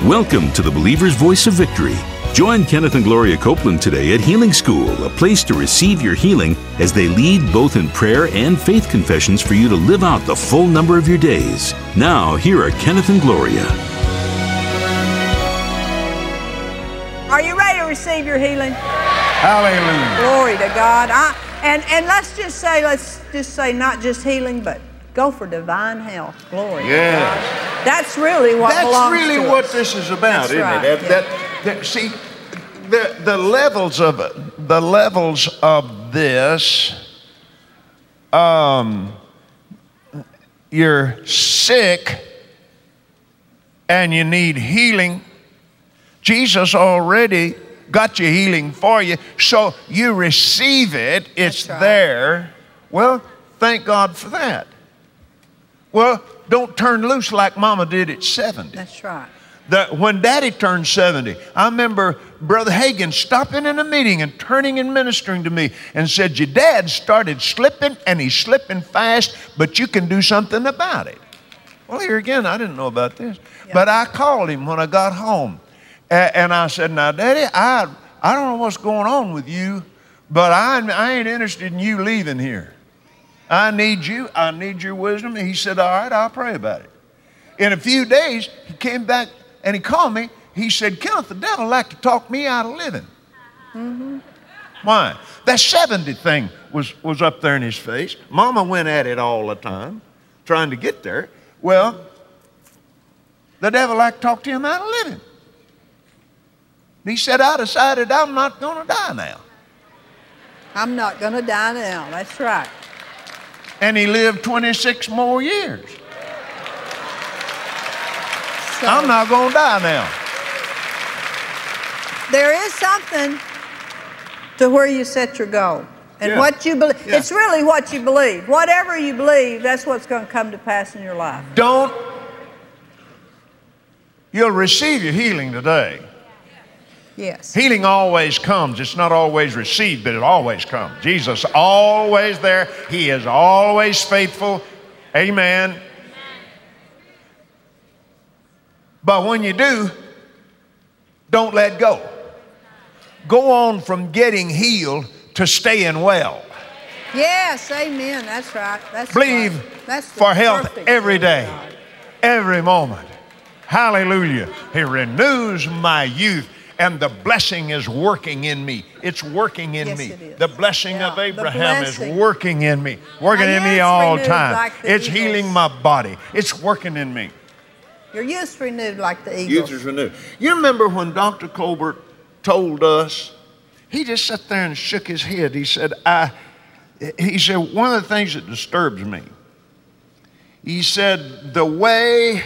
Welcome to the Believer's Voice of Victory. Join Kenneth and Gloria Copeland today at Healing School, a place to receive your healing as they lead both in prayer and faith confessions for you to live out the full number of your days. Now, here are Kenneth and Gloria. Are you ready to receive your healing? Hallelujah. Glory to God. And let's just say not just healing, but go for divine health. Glory to God. That's really what belongs to us. That's really what this is about, isn't it? See, the levels of it, the levels of this. You're sick and you need healing. Jesus already got your healing for you, so you receive it. It's there. Well, thank God for that. Well, don't turn loose like Mama did at 70. That's right. When Daddy turned 70, I remember Brother Hagin stopping in a meeting and turning and ministering to me and said, your dad started slipping and he's slipping fast, but you can do something about it. Well, here again, I didn't know about this. Yeah. But I called him when I got home. And I said, now, Daddy, I don't know what's going on with you, but I ain't interested in you leaving here. I need you. I need your wisdom. And he said, all right, I'll pray about it. In a few days, he came back and he called me. He said, Kenneth, the devil like to talk me out of living. Mm-hmm. Why? That 70 thing was up there in his face. Mama went at it all the time, trying to get there. Well, the devil like to talk to him out of living. And he said, I decided I'm not going to die now. I'm not going to die now. That's right. And he lived 26 more years. So, I'm not going to die now. There is something to where you set your goal. And what you believe. Yeah. It's really what you believe. Whatever you believe, that's what's going to come to pass in your life. You'll receive your healing today. Yes. Healing always comes. It's not always received, but it always comes. Jesus always there. He is always faithful. Amen. But when you do, don't let go. Go on from getting healed to staying well. Yes, amen. That's right. Believe for health every day, every moment. Hallelujah. He renews my youth. And the blessing is working in me. It's working in me. The blessing of Abraham is working in me. Working in me all the time. Like it's healing my body. It's working in me. Your youth's renewed like the eagles. Youth is renewed. You remember when Dr. Colbert told us, he just sat there and shook his head. He said, one of the things that disturbs me, he said, the way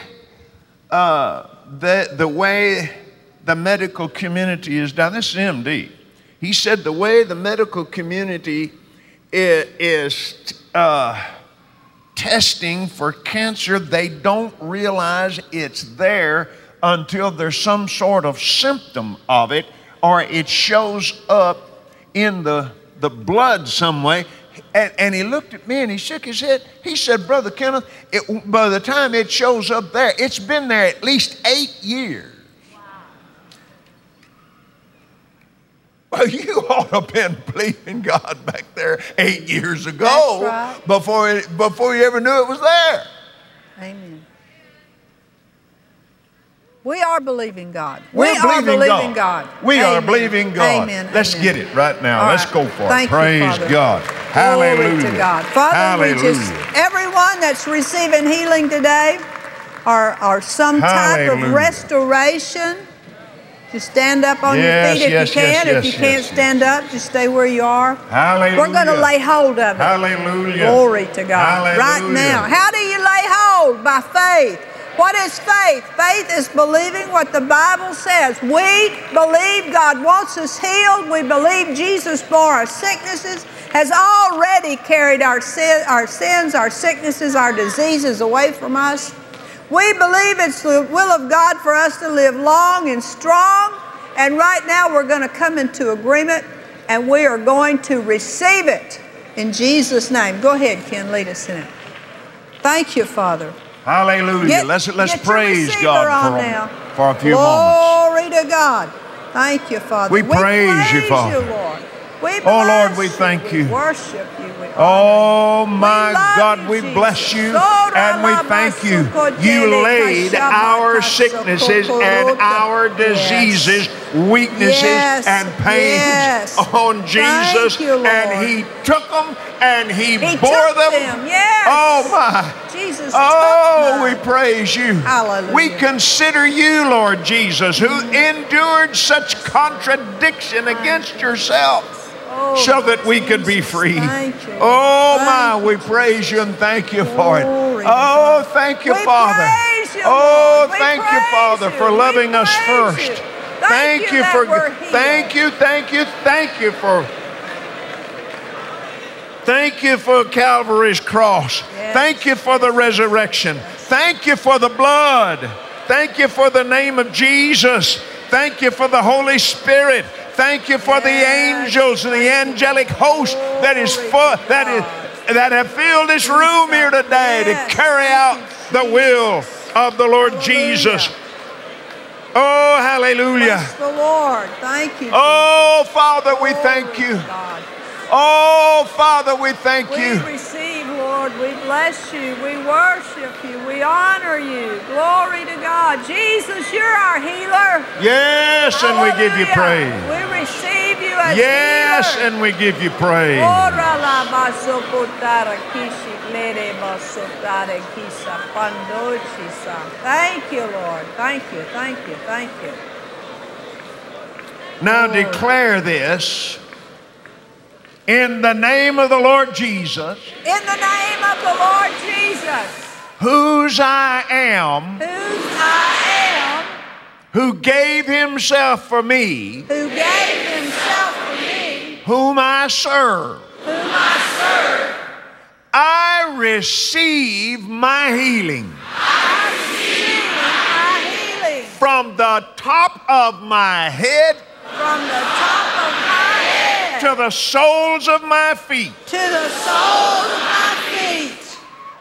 the medical community is done. This is MD. He said the way the medical community is testing for cancer, they don't realize it's there until there's some sort of symptom of it, or it shows up in the blood some way. And he looked at me and he shook his head. He said, Brother Kenneth, by the time it shows up there, it's been there at least 8 years. Well, you ought to have been believing God back there 8 years ago. Right. before you ever knew it was there. Amen. We are believing God. We are believing God. We are believing God. Amen. Let's get it right now. Let's go for it. Praise you, God. Hallelujah. Glory to God. Father, everyone that's receiving healing today or some type of restoration, just stand up on your feet if you can. If you can't stand up, just stay where you are. Hallelujah. We're going to lay hold of it. Hallelujah. Glory to God. Hallelujah. Right now. How do you lay hold? By faith. What is faith? Faith is believing what the Bible says. We believe God wants us healed. We believe Jesus bore our sicknesses, has already carried our sins, our sicknesses, our diseases away from us. We believe it's the will of God for us to live long and strong. And right now we're going to come into agreement and we are going to receive it in Jesus' name. Go ahead, Ken, lead us in it. Thank you, Father. Hallelujah. Let's praise God for a few moments. Glory to God. Thank you, Father. We praise you, Father. Lord. We Oh, Lord, bless we you. thank you. We worship you. We Oh, my love God, you, we Jesus. bless you and we thank you. You laid our sicknesses and our diseases, weaknesses, Yes. and pains Yes. on Jesus. Thank you, Lord. And He took them and He He bore took them. Yes. Oh, my. Jesus Oh, took we them. praise you. Hallelujah. We consider you, Lord Jesus, who endured such contradiction against yourself, Oh, so that we could be Jesus, free. thank you, Lord. Oh, my, Thank we you, praise you and thank you for it. Glory to Oh, God. thank you, We Father. praise you, Oh, Lord. We thank you, praise Father, you. for We loving us praise first. you. Thank you that for we're healed. thank you for Calvary's cross. Yes. Thank you for the resurrection. Thank you for the blood. Thank you for the name of Jesus. Thank you for the Holy Spirit. Thank you for the angels and the angelic host that have filled this room here today to carry out the will of the Lord Jesus. Oh, hallelujah. Bless the Lord. Thank you. Oh, Father, we thank Glory you. to God. Oh, Father, we thank We you. receive, Lord. We bless you. We worship you. We honor you. Glory to God. Jesus, you're our healer. Yes, and we give you Hallelujah. praise. We receive you as Yes, healer. and we give you praise. Ora la basoputara kishi lere basoputara kisa pandochisa. Thank you, Lord. Thank you. Thank you. Thank you. Now Lord. declare this in the name of the Lord Jesus, In the name of the Lord Jesus, whose I am, whose I am, who gave himself for me, who gave himself for me, whom I serve. whom I serve, I receive my healing I receive my healing from the top of my head from the top of my head to the soles of my feet. to the soles of my feet.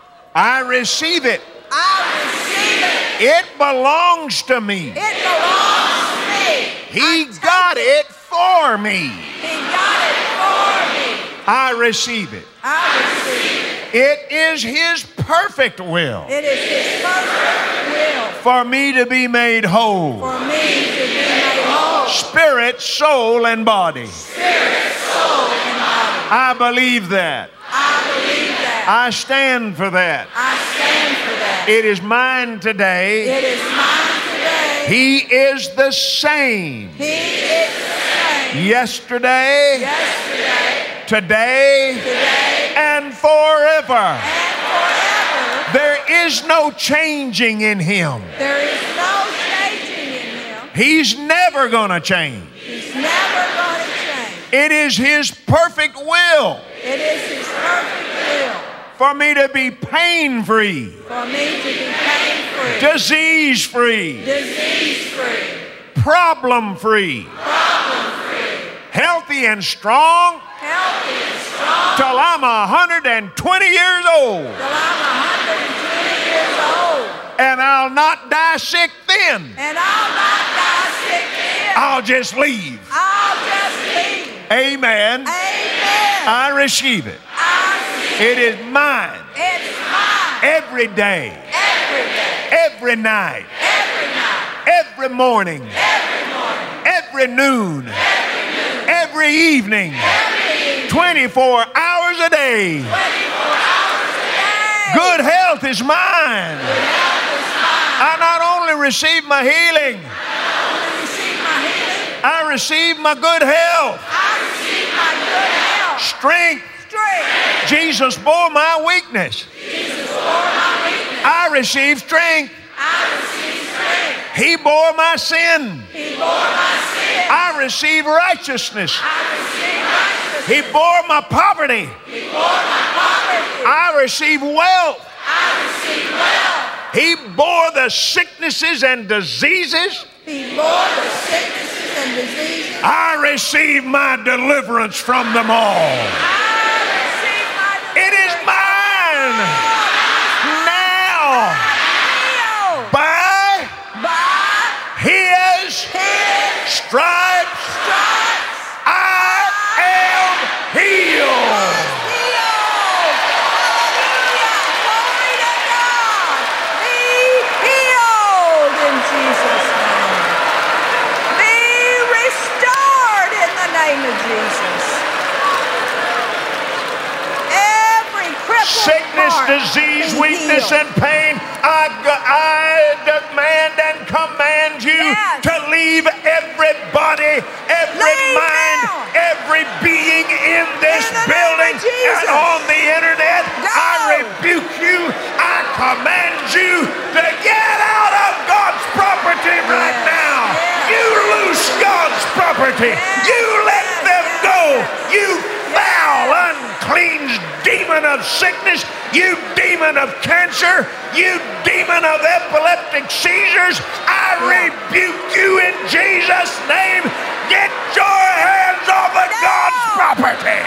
I receive it. I receive it. It belongs to me. It belongs to me. He I take got it for me. He got it for me. I receive it. I receive it. It is His perfect will It is His perfect will for me to be made whole, for me to be made whole. spirit, soul, and body. Spirit, soul, and body. I believe that. I believe that. I stand for that. I stand for that. It is mine today. It is mine today. He is the same He is the same yesterday, yesterday, today, today, and forever. and forever. There is no changing in Him. There is no changing in Him. He's never going to change. He's never going to change. It is His perfect will It is His perfect will for me to be pain-free, for me to be pain-free, disease-free, disease-free, problem-free, problem-free, healthy and strong healthy and strong till I'm 120 years old. till I'm 120 years old. And I'll not die sick then. And I'll not die sick then. I'll just leave. I'll just leave. Amen. Amen. I receive it. I receive It is mine It's mine every day, every day, every night, every night, every morning, every morning, every noon, every evening, every evening, 24 hours a day. 24 hours a day. Good health is mine. Health is mine. I not only receive my healing, I only receive my healing. I receive my good health, I receive my good health, strength. strength. Jesus bore my weakness. Jesus bore my weakness. I receive strength. I receive strength. He bore my sin. He bore my sin. I receive righteousness. I receive righteousness. He bore my poverty. He bore my poverty. I receive wealth. I receive wealth. He bore the sicknesses and diseases. He bore the sicknesses and diseases. I receive my deliverance from them all. I receive my It is mine now healed by by disease, be weakness, healed. and pain. I demand and command you Yes. to leave every body, every Leave mind, now. every being in this In the name of building Jesus. and on the internet. Go. I rebuke you. I command you to get out of God's property right Yes. now. Yes. You loose God's property. Yes. You let Yes. them Yes. go. Yes. You foul, unclean demon of sickness. You demon of cancer. You demon of epileptic seizures. I rebuke you in Jesus' name. Get your hands off of No. God's property.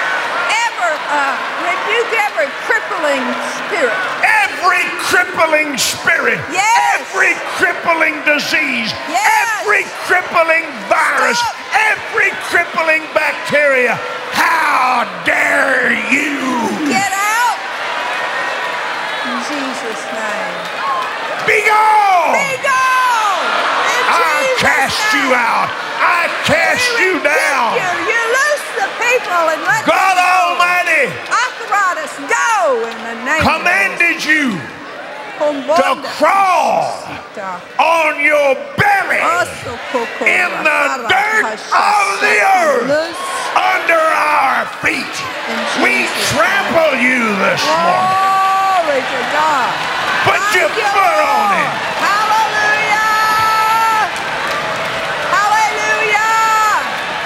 Rebuke every crippling spirit. Every crippling spirit, Yes. every crippling disease, Yes. every crippling virus, Stop. every crippling bacteria. How dare you? Get out. In Jesus' name. Be gone! Be gone. In I Jesus' cast name. you out. I cast We you rebuke down. You loose the people and let God them go. Almighty Arthritis, go in the name commanded you of to crawl on your belly in the dirt of the earth under our feet. We trample you this morning. Glory to God. Put your Thank you, foot on Lord. it. Hallelujah. Hallelujah.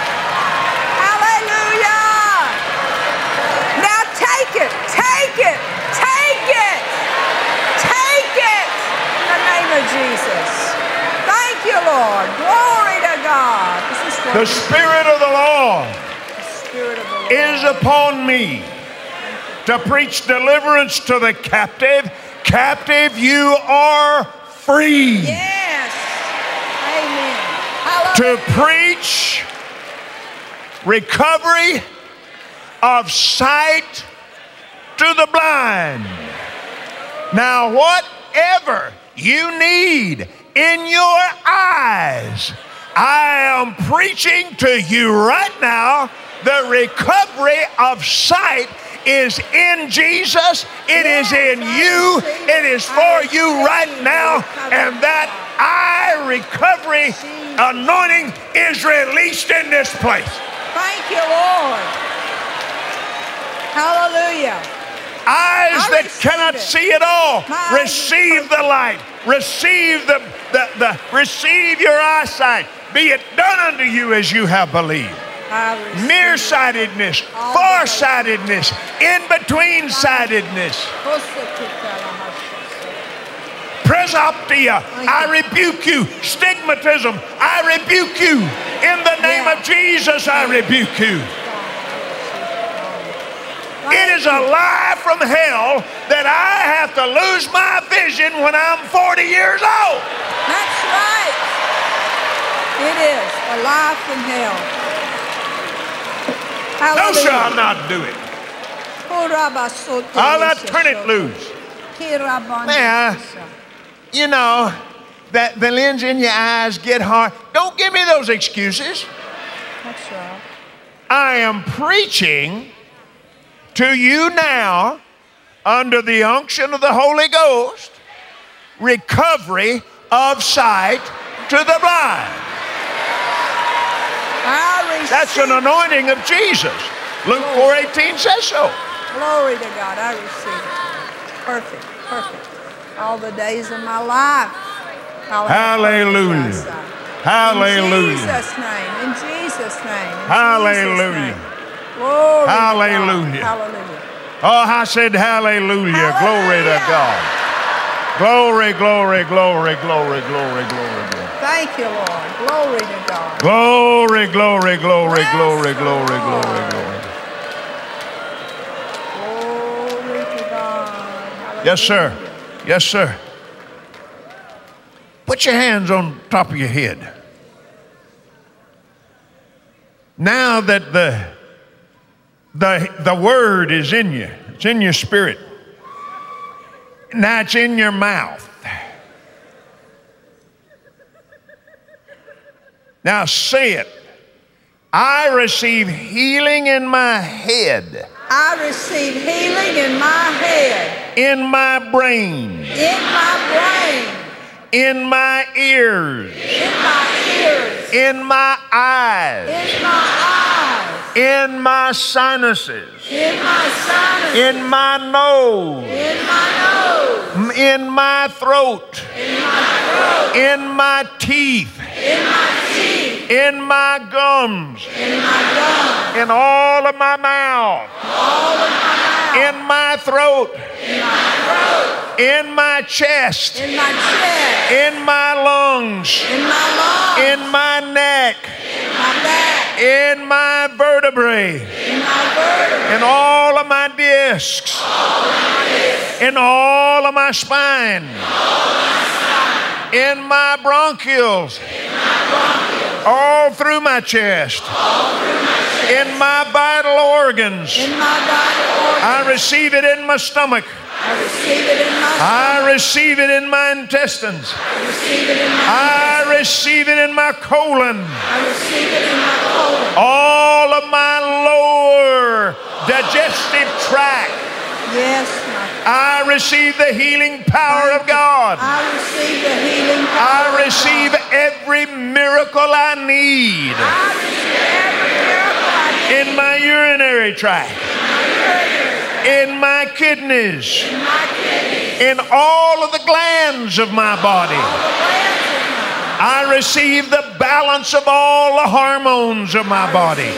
Hallelujah. Now take it. Take it. Take it. Take it. In the name of Jesus. Thank you, Lord. Glory to God. This is what The Spirit of the Lord the Spirit of the Lord is upon me to preach deliverance to the captive. Captive, you are free. Yes. Amen. Hallelujah. To preach recovery of sight to the blind. Now, whatever you need in your eyes, I am preaching to you right now. The recovery of sight is in Jesus. It is in you. It is for you right now. And that eye recovery anointing is released in this place. Thank you, Lord. Hallelujah. Eyes I that receive cannot it. see at all, My eyes are receive the light. Receive receive your eyesight. Be it done unto you as you have believed. I receive it. Nearsightedness, farsightedness, in-between-sightedness, presbyopia, I rebuke you. Stigmatism, I rebuke you. In the name of Jesus, I rebuke you. It is a lie from hell that I have to lose my vision when I'm 40 years old. That's right. It is a lie from hell. No, sir, Hallelujah. I'll not do it. I'll not turn it loose. Man, you know, that the lens in your eyes get hard. Don't give me those excuses. That's right. I am preaching to you now, under the unction of the Holy Ghost, recovery of sight to the blind. I receive. That's an anointing of Jesus. Luke 4:18 says so. Glory to God. I receive it. Perfect. Perfect. All the days of my life. I'll have Hallelujah. perfect eyesight. Hallelujah. In Jesus' name. In Jesus' name. In Hallelujah. Jesus' name. Glory to Hallelujah. God. Hallelujah. Oh, I said hallelujah. Glory to God. Glory, glory, glory, glory, glory, glory, glory. Thank you, Lord. Glory to God. Glory, glory, glory, Bless glory, the glory, Lord. glory, glory. Glory to God. Yes, sir. Hallelujah. Yes, sir. Put your hands on top of your head. Now that the word is in you, it's in your spirit. Now it's in your mouth. Now say it. I receive healing in my head. I receive healing in my head. in my brain, in my brain, in my ears, in my ears, in my eyes, in my eyes, in my sinuses, in my sinuses, in my nose, in my nose, in my throat, in my throat, in my teeth, in my teeth, in my gums, in my gums, in all of my mouth, all of my mouth, in my throat, in my throat, in my chest, in my chest, in my lungs, in my lungs, in my neck, in my back, in my vertebrae, in my vertebrae, in all of my discs, in all of my spine, in my bronchioles, all through my chest, in my vital organs. in my vital organs. I receive it in my stomach. I receive it in my I receive it in my intestines. I receive it in my I receive it in my colon. I receive it in my colon. All of my lower digestive tract. Yes, my I receive the healing power of God. I receive the healing power. I receive every miracle I need I receive every miracle I need in my urinary tract, in my kidneys, in my kidneys, in all of the glands of my body. the glands of I receive the balance of all the hormones of my body.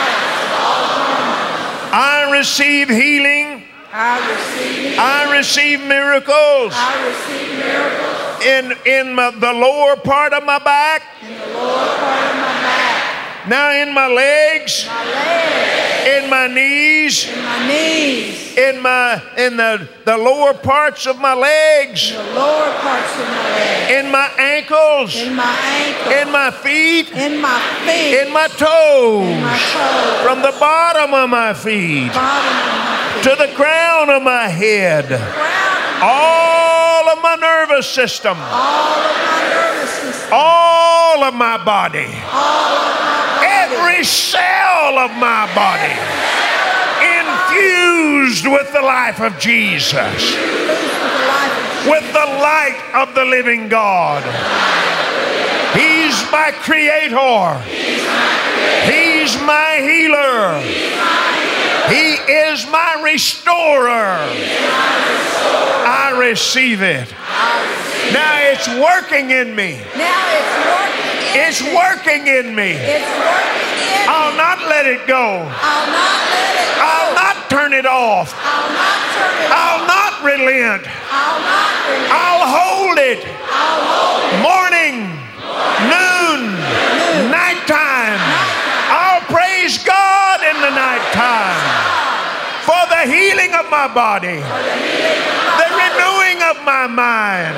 I receive healing. I receive I receive miracles I receive miracles the lower part of my back. in the lower part of my back, Now in my legs, my legs, in my knees, in my knees, in the lower parts of my legs, the lower parts of my legs, in my ankles, in my ankles, in my feet, in my feet, in my toes, my toes, from the bottom of my feet bottom of my feet, to the crown of my head, ground, all of my nervous system, all of my nervous system, all of my body, all of my body, every cell of my body, infused with the life of Jesus, with the life of with the light of the living God. He's my creator. He's my healer. He is my restorer. I receive it. Now it's working in me. Now it's working in It's me. working in me. It's working in me. I'll not let it go. I'll not let it go. I'll not turn it off. I'll not turn it I'll off. not relent. I'll not relent. I'll hold it. I'll hold it. Morning, noon, nighttime. I'll praise God in the nighttime for the healing of my body, the renewing of my mind.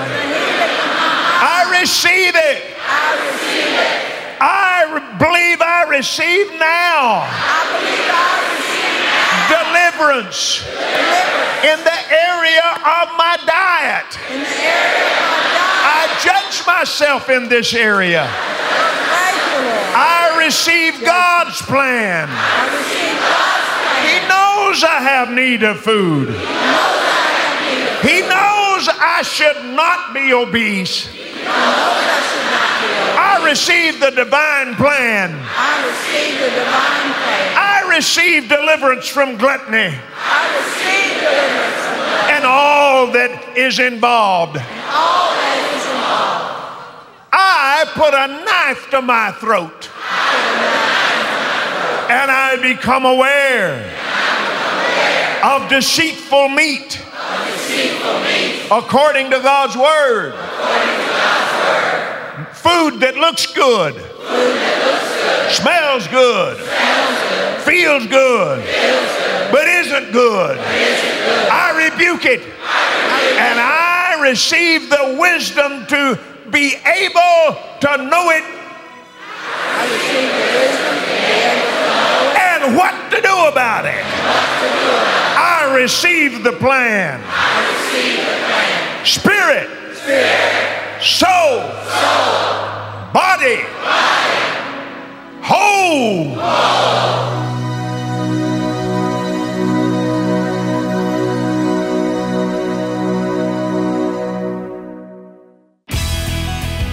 I receive it. I receive it. Believe I receive now I believe I receive deliverance in the area of my diet. in the area of my diet. I judge myself in this area. Thank you, Lord. I receive God's plan. I receive God's plan. He knows I have need of food. He knows I should not be obese. I receive the divine plan. I receive the divine plan. I receive deliverance from gluttony I receive deliverance from God. and all that is involved. All that is involved. I put a knife to my throat and I become aware of deceitful meat according to God's word. Food that looks good, smells good, feels good, but isn't good. I rebuke it and I receive the wisdom to be able to know it I receive the wisdom to be able to know it. and what to do about it. I receive the plan. Spirit, soul, body, whole.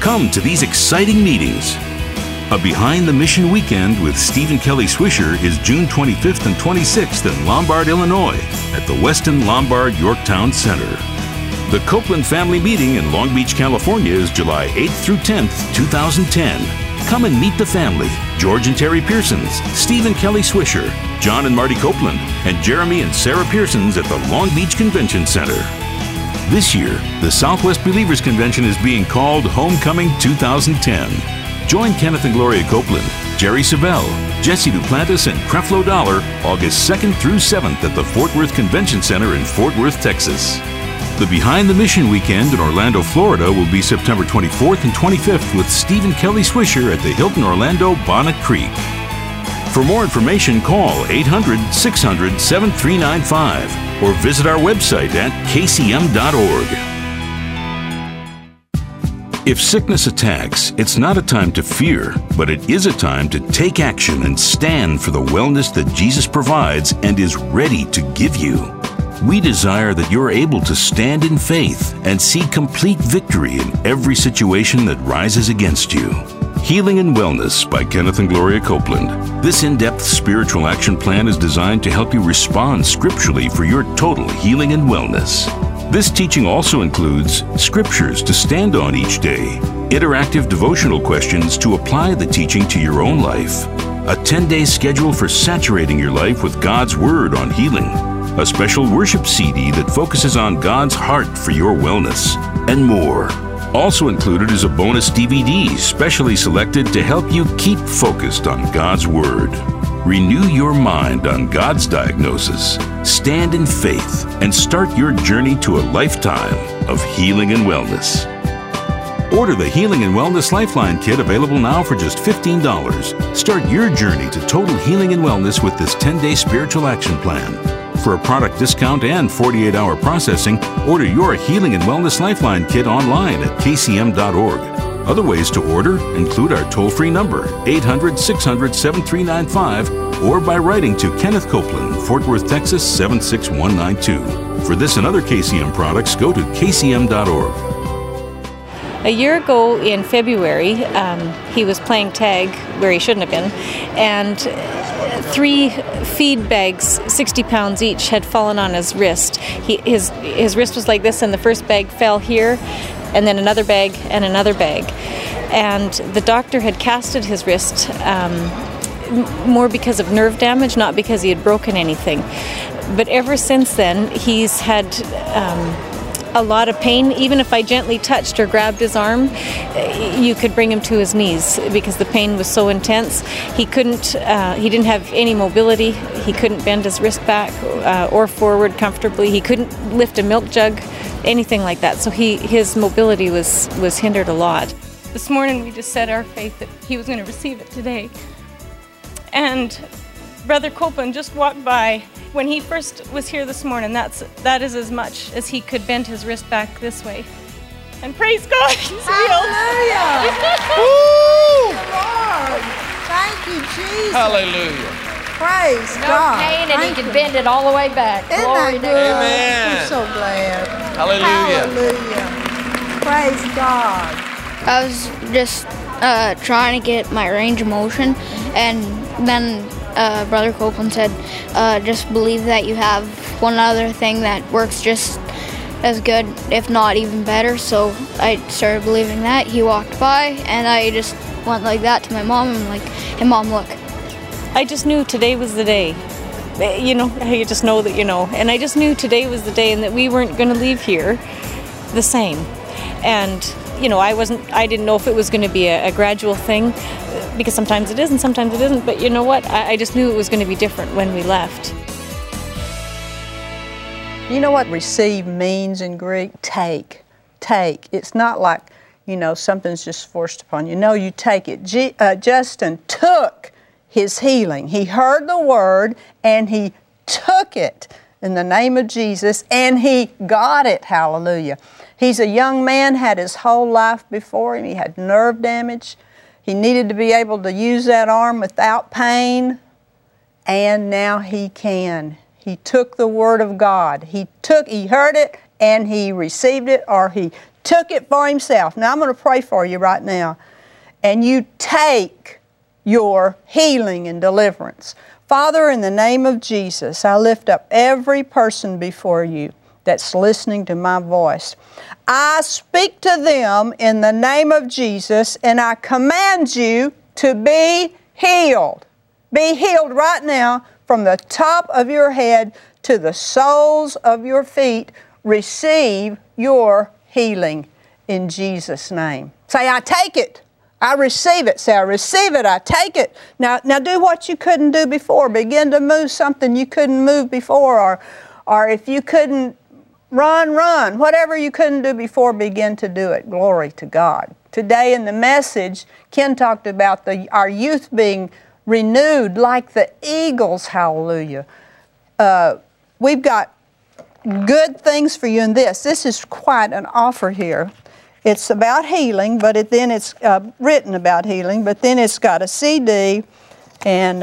Come to these exciting meetings. A Behind the Mission weekend with Stephen Kelly Swisher is June 25th and 26th in Lombard, Illinois at the Weston Lombard Yorktown Center. The Copeland Family Meeting in Long Beach, California is July 8th through 10th, 2010. Come and meet the family, George and Terry Pearsons, Stephen Kelly Swisher, John and Marty Copeland, and Jeremy and Sarah Pearsons at the Long Beach Convention Center. This year, the Southwest Believers Convention is being called Homecoming 2010. Join Kenneth and Gloria Copeland, Jerry Savelle, Jesse Duplantis, and Creflo Dollar August 2nd through 7th at the Fort Worth Convention Center in Fort Worth, Texas. The Behind the Mission weekend in Orlando, Florida will be September 24th and 25th with Stephen Kelly Swisher at the Hilton Orlando Bonnet Creek. For more information, call 800-600-7395 or visit our website at kcm.org. If sickness attacks, it's not a time to fear, but it is a time to take action and stand for the wellness that Jesus provides and is ready to give you. We desire that you're able to stand in faith and see complete victory in every situation that rises against you. Healing and Wellness by Kenneth and Gloria Copeland. This in-depth spiritual action plan is designed to help you respond scripturally for your total healing and wellness. This teaching also includes scriptures to stand on each day, interactive devotional questions to apply the teaching to your own life, a 10-day schedule for saturating your life with God's Word on healing, a special worship CD that focuses on God's heart for your wellness, and more. Also included is a bonus DVD specially selected to help you keep focused on God's Word. Renew your mind on God's diagnosis, stand in faith, and start your journey to a lifetime of healing and wellness. Order the Healing and Wellness Lifeline Kit, available now for just $15. Start your journey to total healing and wellness with this 10-day spiritual action plan. For a product discount and 48-hour processing, order your Healing and Wellness Lifeline Kit online at kcm.org. Other ways to order include our toll-free number, 800-600-7395, or by writing to Kenneth Copeland, Fort Worth, Texas, 76192. For this and other KCM products, go to kcm.org. A year ago in February, he was playing tag where he shouldn't have been, and 3 feed bags, 60 pounds each, had fallen on his wrist. His wrist was like this, and the first bag fell here, and then another bag and another bag. And the doctor had casted his wrist more because of nerve damage, not because he had broken anything. But ever since then, he's had a lot of pain. Even if I gently touched or grabbed his arm, you could bring him to his knees because the pain was so intense. He couldn't, he didn't have any mobility. He couldn't bend his wrist back or forward comfortably. He couldn't lift a milk jug, anything like that. So his mobility was hindered a lot. This morning we just set our faith that he was going to receive it today. And Brother Copeland just walked by. When he first was here this morning, that is as much as he could bend his wrist back this way. And praise God, he's healed. Hallelujah. Woo! Lord. Thank you, Jesus. Hallelujah. Praise No God. pain, and he Thank can you. bend it all the way back. Isn't Glory that to good? God. Amen. I'm so glad. Hallelujah. Hallelujah. Praise God. I was just trying to get my range of motion, and then Brother Copeland said, just believe that you have one other thing that works just as good, if not even better. So I started believing that. He walked by, and I just went like that to my mom, and I'm like, hey Mom, look. I just knew today was the day. You know, you just know that you know. And I just knew today was the day and that we weren't going to leave here the same. And, you know, I didn't know if it was going to be a gradual thing, because sometimes it is and sometimes it isn't. But you know what? I just knew it was going to be different when we left. You know what receive means in Greek? Take. Take. It's not like, you know, something's just forced upon you. No, you take it. Justin took his healing. He heard the word and he took it in the name of Jesus, and he got it. Hallelujah. He's a young man, had his whole life before him. He had nerve damage. He needed to be able to use that arm without pain, and now he can. He took the word of God. He heard it and he received it, or he took it for himself. Now I'm going to pray for you right now. And you take your healing and deliverance. Father, in the name of Jesus, I lift up every person before you that's listening to my voice. I speak to them in the name of Jesus, and I command you to be healed. Be healed right now from the top of your head to the soles of your feet. Receive your healing in Jesus' name. Say, I take it. I receive it. Say, I receive it. I take it. Now do what you couldn't do before. Begin to move something you couldn't move before, or if you couldn't run. Whatever you couldn't do before, begin to do it. Glory to God. Today in the message, Ken talked about our youth being renewed like the eagles. Hallelujah. We've got good things for you in this. This is quite an offer here. It's about healing, but then it's written about healing, but then it's got a CD and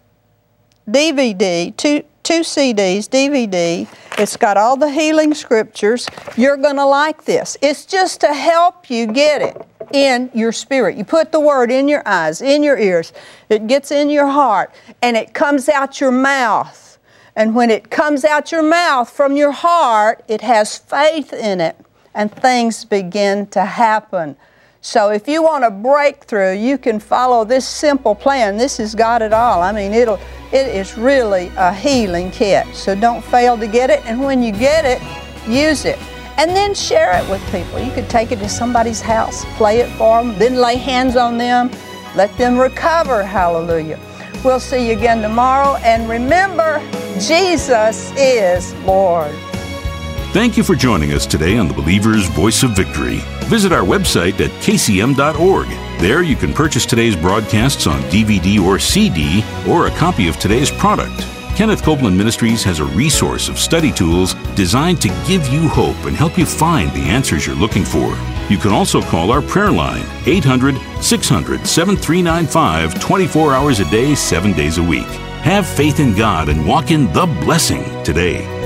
DVD, two CDs, DVD. It's got all the healing scriptures. You're going to like this. It's just to help you get it in your spirit. You put the word in your eyes, in your ears. It gets in your heart, and it comes out your mouth. And when it comes out your mouth from your heart, it has faith in it, and things begin to happen. So if you want a breakthrough, you can follow this simple plan. This has got it all. I mean, it is really a healing kit. So don't fail to get it, and when you get it, use it. And then share it with people. You could take it to somebody's house, play it for them, then lay hands on them, let them recover. Hallelujah. We'll see you again tomorrow, and remember, Jesus is Lord. Thank you for joining us today on the Believer's Voice of Victory. Visit our website at kcm.org. There you can purchase today's broadcasts on DVD or CD, or a copy of today's product. Kenneth Copeland Ministries has a resource of study tools designed to give you hope and help you find the answers you're looking for. You can also call our prayer line, 800-600-7395, 24 hours a day, 7 days a week. Have faith in God and walk in the blessing today.